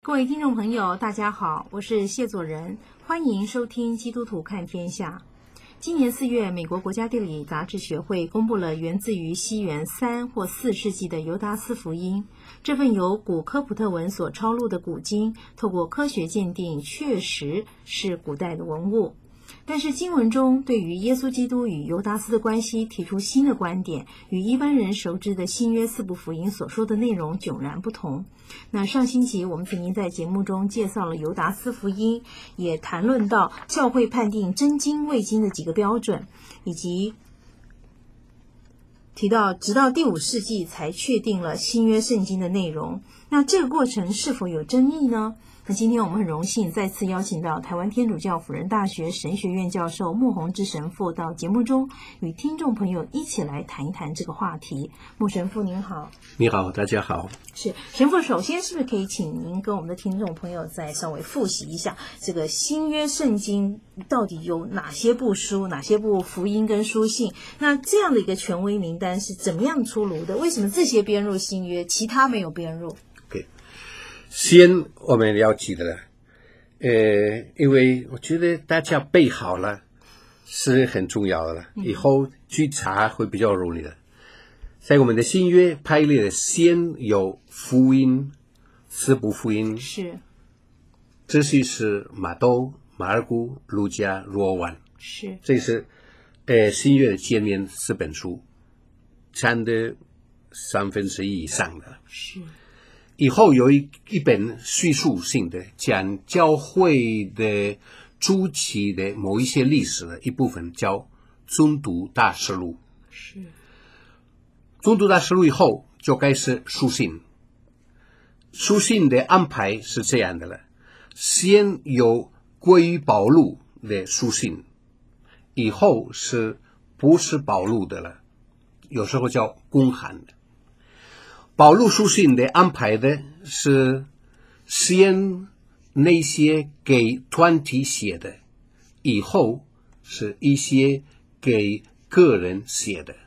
各位听众朋友，大家好，我是谢佐仁，欢迎收听基督徒看天下。今年4月，美国国家地理杂志学会公布了源自于西元3或4世纪的尤达斯福音。这份由古科普特文所抄录的古经，透过科学鉴定，确实是古代的文物。但是经文中对于耶稣基督与犹达斯的关系提出新的观点，与一般人熟知的新约4部福音所说的内容迥然不同。那上星期我们曾经在节目中介绍了犹达斯福音，也谈论到教会判定真经伪经的几个标准，以及提到直到第5世纪才确定了新约圣经的内容。那这个过程是否有争议呢？那今天我们很荣幸再次邀请到台湾天主教辅仁大学神学院教授穆宏志神父到节目中，与听众朋友一起来谈一谈这个话题。穆神父您好。 你好，大家好。 是神父，首先是不是可以请您跟我们的听众朋友再稍微复习一下这个新约圣经到底有哪些部书，哪些部福音跟书信？那这样的一个权威名单是怎么样出炉的？为什么这些编入新约，其他没有编入？ 先我们要记得了，因为我觉得大家背好了是很重要的了，以后去查会比较容易的。在我们的新约排列的先有福音，4部福音是， 这是马窦、马尔谷、路加、若望， 是， 这是新约的前面4本书，占的1/3以上的。 是。 以后有一本叙述性的讲教会的初期的某一些历史的一部分，叫宗徒大事录。 是。 宗徒大事录以后就开始书信。书信的安排是这样的了，先有关于保禄的书信，以后是不是保禄的了，有时候叫公函的。保禄书信的安排的是先那些给团体写的，以后是一些给个人写的。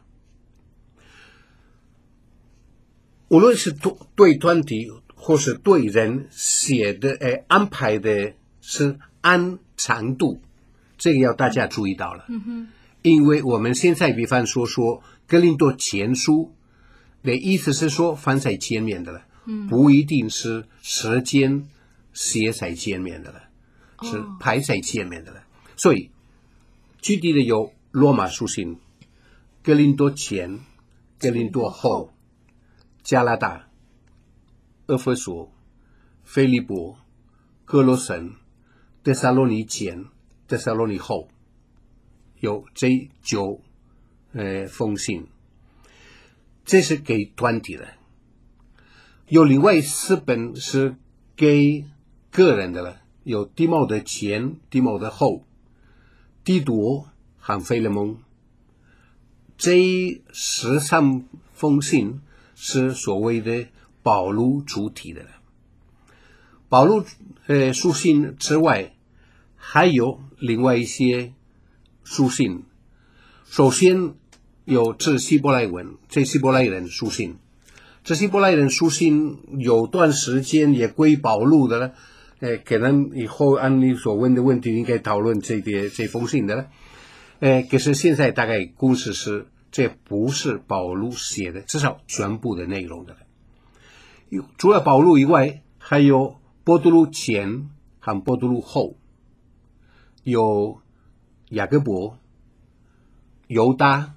无论是对团体或是对人写的，安排的是按长度，这个要大家注意到了。因为我们现在比方说哥林多前书的意思是说放在前面的了，不一定是时间写在前面的了，是排在前面的了。所以具体的有罗马书信、哥林多前、哥林多后、加拉达、俄弗所、腓立波、哥罗森、帖撒罗尼前、帖撒罗尼后，有这9封信。这是给团体的，有另外4本是给个人的了，有提摩的前、提摩的后、提多和腓勒蒙。这13封信是所谓的保禄主体的了。保禄书信之外，还有另外一些书信。首先有致希伯来文，这希伯来人书信，这希伯来人书信有段时间也归保禄的了，可能以后按你所问的问题应该讨论这封信的了，可是现在大概共识是这不是保禄写的，至少全部的内容的了。除了保禄以外，还有伯多禄前和伯多禄后，有雅各伯、犹大。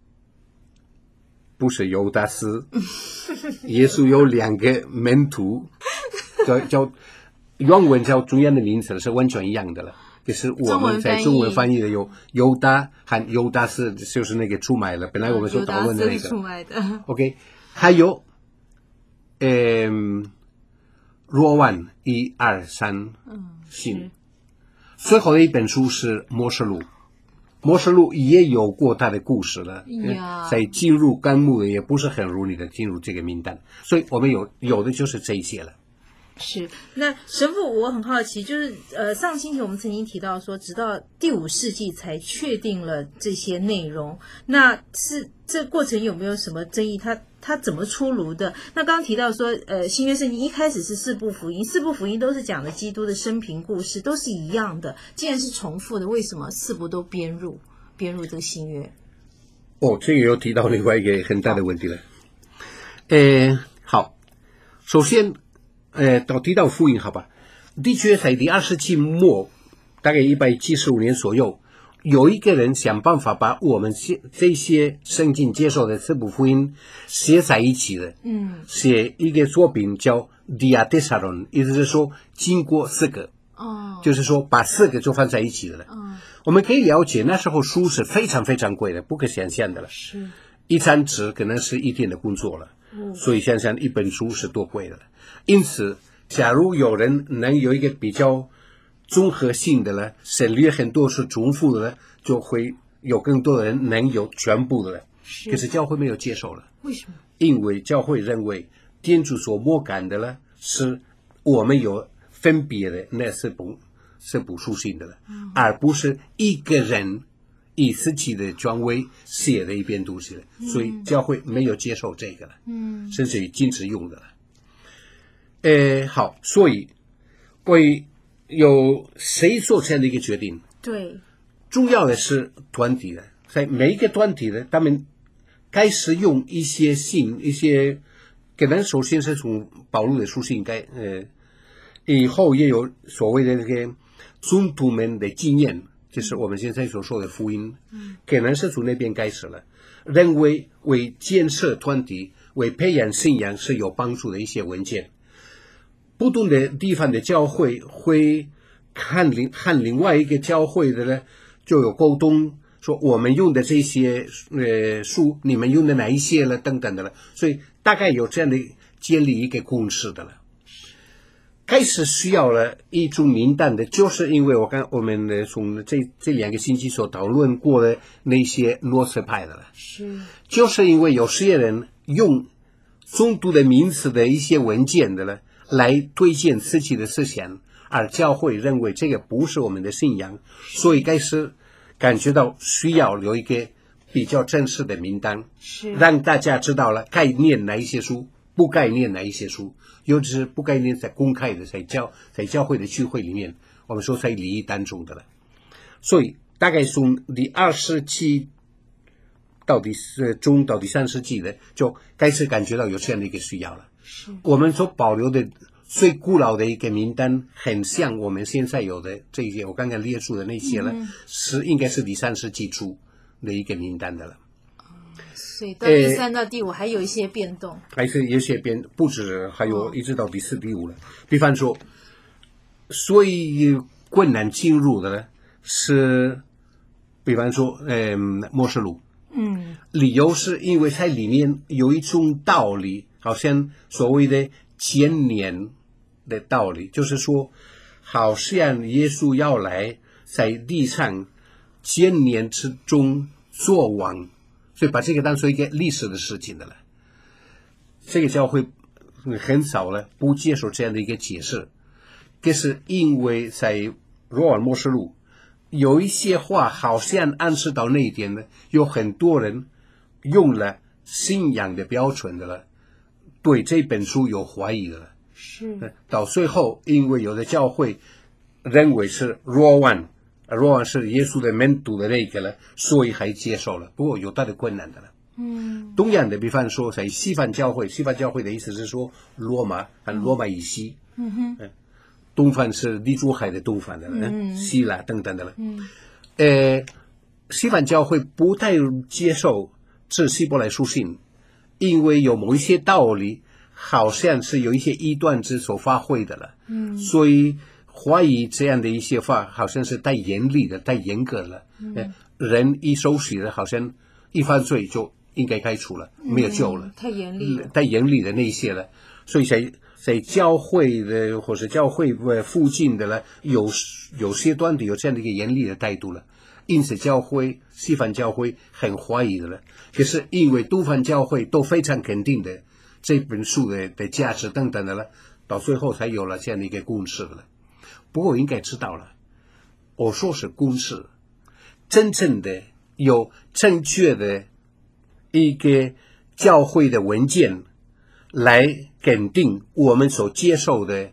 不是犹达斯，耶稣有2个门徒，叫原文叫中央的名词是完全一样的了。可是我们在中文翻译的有犹大和犹达斯，就是那个出卖了。本来我们所讨论的那个。 出卖的。 OK， 还有若望1、2、3信。最后的一本书是默示录。默示录也有过他的故事了，在进入纲目也不是很容易的进入这个名单，所以我们有的就是这些了。 是，那神父，我很好奇，就是上星期我们曾经提到说，直到第5世纪才确定了这些内容，那是这过程有没有什么争议？他它怎么出炉的？那刚刚提到说，新约圣经一开始是四部福音，四部福音都是讲的基督的生平故事，都是一样的。既然是重复的，为什么四部都编入这个新约？ 这个又提到另外一个很大的问题了。好，首先，提到福音，好吧？的确，在第20世纪末，大概175年左右，有一个人想办法把我们这些圣经接受的四部福音写在一起的，写一个作品叫 Diatessaron， 意思是说经过4个，就是说把4个就放在一起的了。我们可以了解那时候书是非常非常贵的，不可想象的了。 是， 一张纸可能是一天的工作了，所以想想一本书是多贵的了。因此，假如有人能有一个比较综合性的了，省略很多是重复的了，就会有更多的人能有全部的了。可是教会没有接受了。 为什么？ 因为教会认为天主所默感的了，是我们有分别的那四部书信的了，而不是一个人以自己的权威写的一篇东西了。所以教会没有接受这个了，甚至于禁止用的了。好，所以会有谁做这样的一个决定？ 对， 重要的是团体的，在每一个团体的，他们开始用一些信，一些可能首先是从保禄的书信以后也有所谓的这个宗徒们的经验，就是我们现在所说的福音，可能是从那边开始了，认为为建设团体、为培养信仰是有帮助的一些文件。不同的地方的教会会和另外一个教会的呢，就有沟通，说我们用的这些书，你们用的哪一些了，等等的了，所以大概有这样的建立一个共识的了。开始需要了一种名单的，就是因为我们从这2个星期所讨论过的那些诺斯派的了，就是因为有些人用宗徒的名词的一些文件的了，来推荐自己的思想，而教会认为这个不是我们的信仰，所以开始感觉到需要有一个比较正式的名单，让大家知道了该念哪一些书，不该念哪一些书，尤其是不该念在公开的在教会的聚会里面，我们说在礼仪当中的了。所以大概从第20世纪到第3世纪的，就开始感觉到有这样的一个需要了。我们所保留的最古老的一个名单，很像我们现在有的这些我刚刚列出的那些了，应该是第3世纪初的一个名单的了。 所以到第3到第5还有一些变动， 还是有些不止，还有一直到第4、第5了。比方说，最困难进入的呢是，比方说默示录，理由是因为在里面有一种道理，好像所谓的千年的道理，就是说，好像耶稣要来在地上千年之中做王。所以把这个当做一个历史的事情的了，这个教会很少了不接受这样的一个解释。可是因为在罗尔默示录有一些话好像暗示到那一点呢，有很多人用了信仰的标准的了，对这本书有怀疑的了。到最后，因为有的教会认为是若望是耶稣的门徒的那个了，所以还接受了，不过有它的困难的了。同样的，比方说在西方教会的意思是说罗马和罗马以西，东方是地中海的东方的了，希腊等等的了。西方教会不太接受这希伯来书信，因为有某一些道理好像是有一些异端之所发挥的了，所以怀疑这样的一些话好像是太严厉的、太严格了。人一受洗了，好像一犯罪就应该开除了，没有救了，太严厉的那一些了。所以在教会的或是教会附近的了，有些团体有这样的一个严厉的态度了，因此西方教会很怀疑的了。可是因为东方教会都非常肯定的这本书的价值等等的了，到最后才有了这样的一个共识了。不过我应该知道了，我说是公式，真正的有正确的一个教会的文件来肯定我们所接受的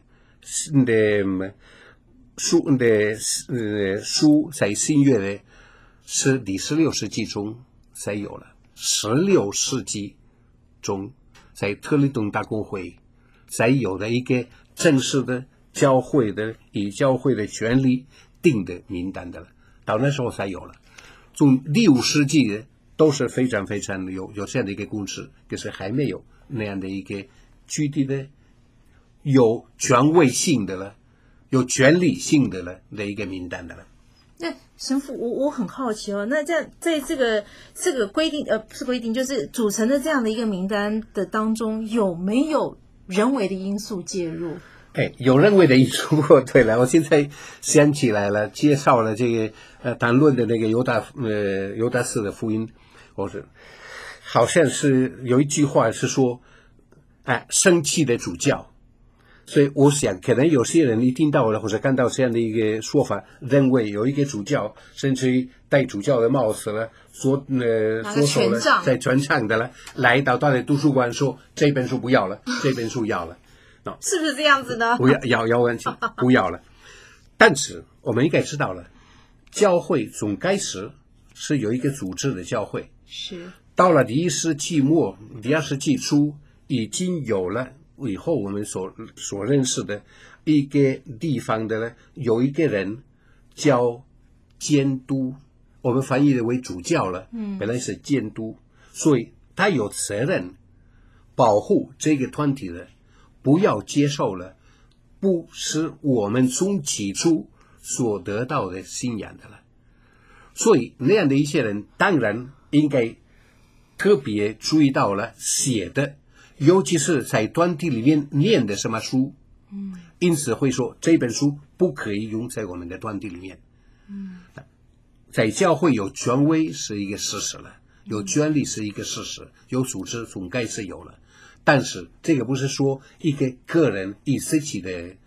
书在新约的是第16世纪中才有了，16世纪中在特立顿大公会才有的一个正式的教会的以教会的权利定的名单的了，到那时候才有了。从6世纪的都是非常非常有这样的一个公式，可是还没有那样的一个具体的有权威性的了，有权利性的了的一个名单的了。 那神父，我很好奇哦，那在这个规定不是规定，就是组成的这样的一个名单的当中，有没有人为的因素介入？ 有人为的因素。对了，我现在想起来了，介绍了这个谈论的那个犹大斯的福音，好像是有一句话是说，生气的主教。所以我想可能有些人一听到了或者看到这样的一个说法，认为有一个主教甚至于戴主教的帽子了，左手了，在全场的了，来到他的图书馆说这本书不要了，这本书要了。 是不是这样子呢？ 不要问题，不要了。但是我们应该知道了，教会从开始是有一个组织的教会， 是到了第1世纪末、第2世纪初，已经有了以后我们所认识的一个地方的呢，有一个人叫监督，我们翻译的为主教了，本来是监督，所以他有责任保护这个团体的，不要接受了不是我们从起初所得到的信仰的了。所以那样的一些人当然应该特别注意到了写的，尤其是在团体里面念的什么书，因此会说这本书不可以用在我们的团体里面。在教会有权威是一个事实了，有权利是一个事实，有组织总该是有了，但是这个不是说一个个人以自己的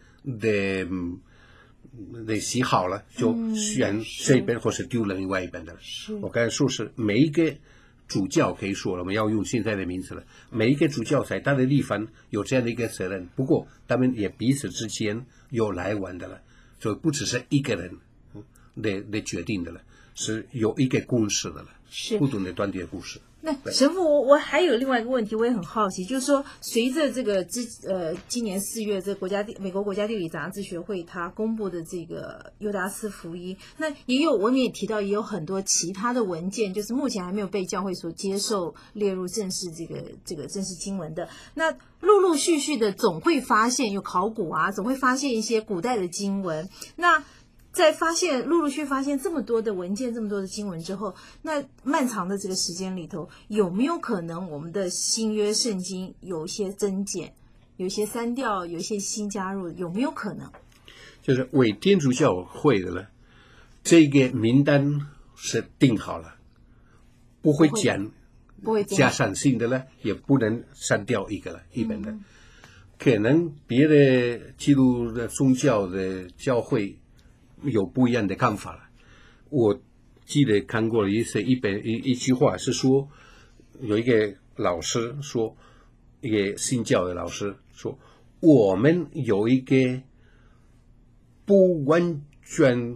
喜好了就选这本或是丢了另外一本的了。我刚才说是每一个主教可以说了，我们要用现在的名词了，每一个主教在他的地方有这样的一个责任，不过他们也彼此之间有来往的了，所以不只是一个人的决定的了，是有一个共识的了，是不同的团体的故事。 那神父，我还有另外一个问题，我也很好奇，就是说，随着这个今年4月，这美国国家地理杂志学会它公布的这个犹达斯福音，那我们也提到，也有很多其他的文件，就是目前还没有被教会所接受列入正式这个正式经文的。那陆陆续续的总会发现有考古啊，总会发现一些古代的经文。那在陆陆续发现这么多的文件、这么多的经文之后，那漫长的这个时间里头，有没有可能我们的新约圣经有一些增减，有一些删掉，有一些新加入，有没有可能？ 就是为天主教会的了，这个名单是定好了，不会加上新的了，也不能删掉一本的。可能别的基督的宗教的教会有不一样的看法了。我记得看过了一句话是说，有一个老师说，一个新教的老师说，我们有一个不完全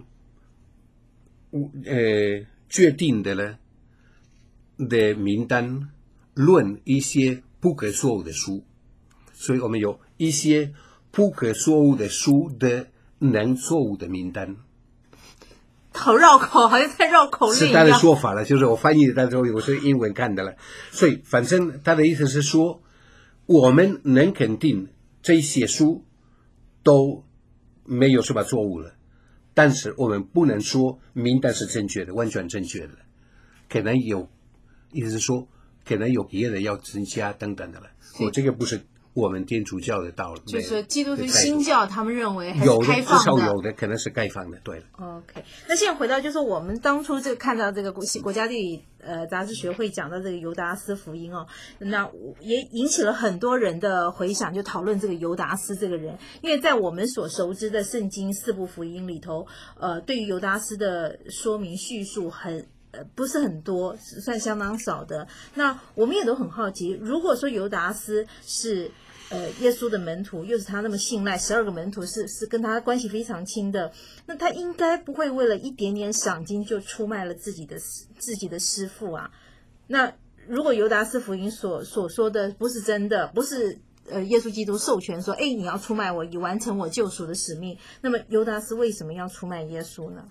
决定的了的名单，论一些不可说的书，所以我们有一些不可说的书的能错误的名单。 好绕口，好像在绕口令一样。 是他的说法了，就是我翻译的时候我是英文看的了，所以反正他的意思是说，我们能肯定这些书都没有什么错误了，但是我们不能说名单是正确的，完全正确的，可能有，意思是说可能有别的要增加等等的了。我这个不是我们天主教的道理，就是基督徒新教他们认为还是开放的， 至少有的可能是开放的。对了 ，OK。那现在回到就是我们当初看到这个国家地理杂志学会讲到这个犹达斯福音哦，那也引起了很多人的回响，就讨论这个犹达斯这个人，因为在我们所熟知的圣经4部福音里头，对于犹达斯的说明叙述不是很多，算相当少的。那我们也都很好奇，如果说犹达斯是耶稣的门徒，又是他那么信赖，12个门徒是跟他关系非常亲的，那他应该不会为了一点点赏金就出卖了自己的师父啊。那如果犹达斯福音所说的不是真的，不是耶稣基督授权说，你要出卖我，以完成我救赎的使命，那么犹达斯为什么要出卖耶稣呢？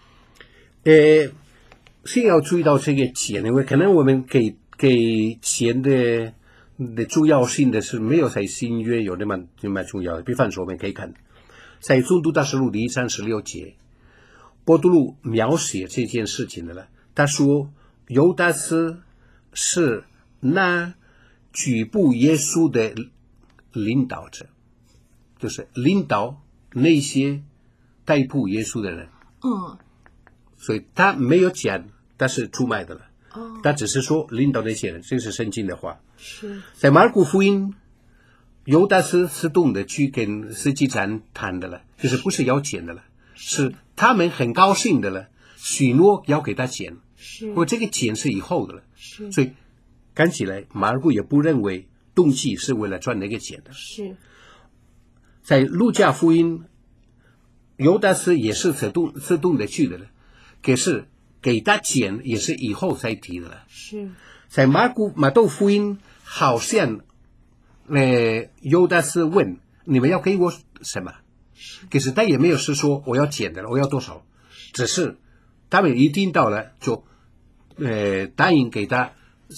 先要注意到这个钱，因为可能我们给钱的重要性的是没有在新约有那么重要的。比方说，我们可以看在宗徒大事录第136节，伯多禄描写这件事情的了。他说，犹达斯是那举步耶稣的领导者，就是领导那些逮捕耶稣的人。所以他没有讲他是出卖的了，他只是说领导那些人，这是圣经的话。 是在马可福音，犹达斯自动的去跟司机长谈的了，就是不是要钱的了，是他们很高兴的了，许诺要给他钱，或这个钱是以后的了。所以看起来马可也不认为动机是为了赚那个钱的。 是在路加福音，犹达斯也是自动的去的了，可是给他钱也是以后才提的了。 是在马窦福音，好像犹达斯问你们要给我什么，可是他也没有是说我要钱的了，我要多少，只是他们一听到了就答应给他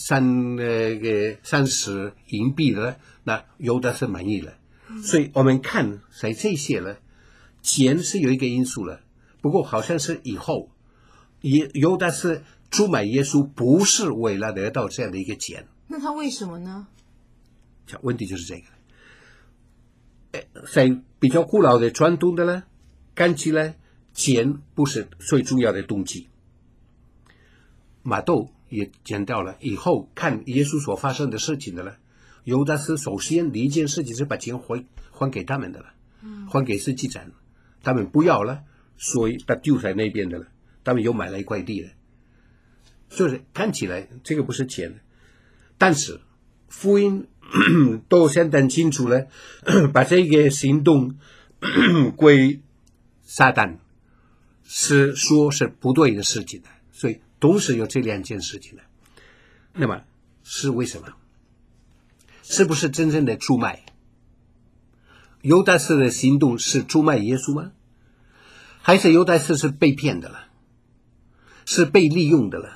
30银币了，那犹达斯满意了。所以我们看在这些了，钱是有一个因素了，不过好像是以后犹达斯出卖耶稣不是为了得到这样的一个钱。 那他为什么呢？ 问题就是这个，在比较古老的传统的呢，看起来钱不是最重要的动机。马窦也讲到了，以后看耶稣所发生的事情的了，犹达斯首先第一件事情是把钱还给他们的了，还给司机长，他们不要了，所以他丢在那边的了，他们又买了一块地了。就是看起来这个不是钱，但是福音都相当清楚了，把这个行动归撒旦，是说是不对的事情的，所以同时有这两件事情的。那么是为什么？是不是真正的出卖？犹达斯的行动是出卖耶稣吗？还是犹达斯是被骗的了，是被利用的了？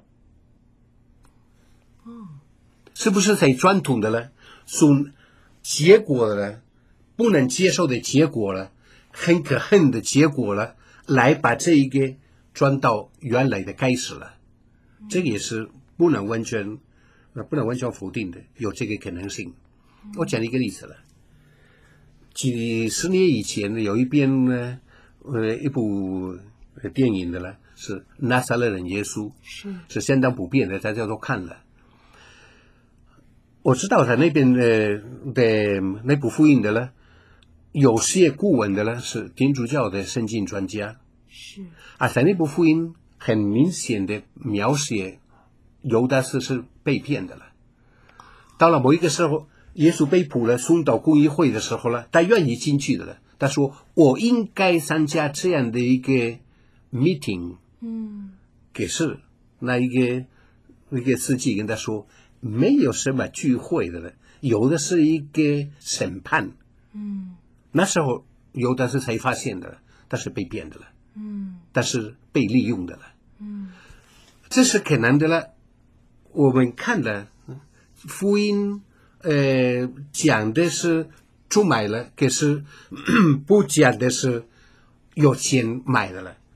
是不是在传统的了，从结果了，不能接受的结果了，很可恨的结果了，来把这一个转到原来的开始了？这个也是不能完全否定的，有这个可能性。我讲一个例子了，几十年以前有一篇呢，一部电影的了，是拿撒勒人耶稣，是相当普遍的，大家都看了。我知道在那边的那部福音的呢，有些顾问的呢是天主教的圣经专家，在那部福音很明显的描写犹达斯是被骗的了。到了某一个时候，耶稣被捕了，送到公议会的时候呢，他愿意进去的了。他说：“我应该参加这样的一个 meeting。”可是那一个司机跟他说，没有什么聚会的了，有的是一个审判。那时候犹达斯才发现的了，他是被骗的了，他是被利用的了。这是可能的了。我们看了福音，讲的是出卖了，可是不讲的是有钱买的了。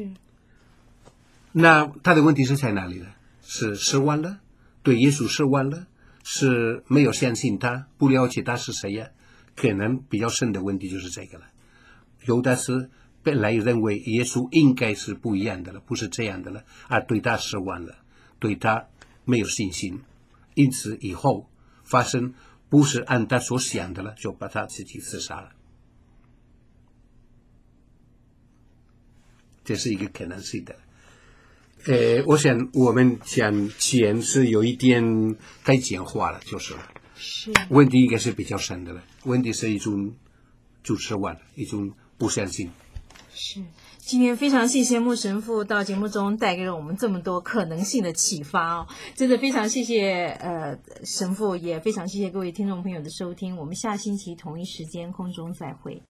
那他的问题是在哪里呢？是失望了，对耶稣失望了，是没有相信他，不了解他是谁呀？可能比较深的问题就是这个了。犹达斯本来认为耶稣应该是不一样的了，不是这样的了，而对他失望了，对他没有信心，因此以后发生不是按他所想的了，就把他自己自杀了。这是一个可能性的。 我想我们讲钱是有一点该简化了，就是了。 是问题应该是比较深的了，问题是一种主持完一种不相信。 是。今天非常谢谢穆神父到节目中带给了我们这么多可能性的启发哦，真的非常谢谢神父，也非常谢谢各位听众朋友的收听，我们下星期同一时间空中再会。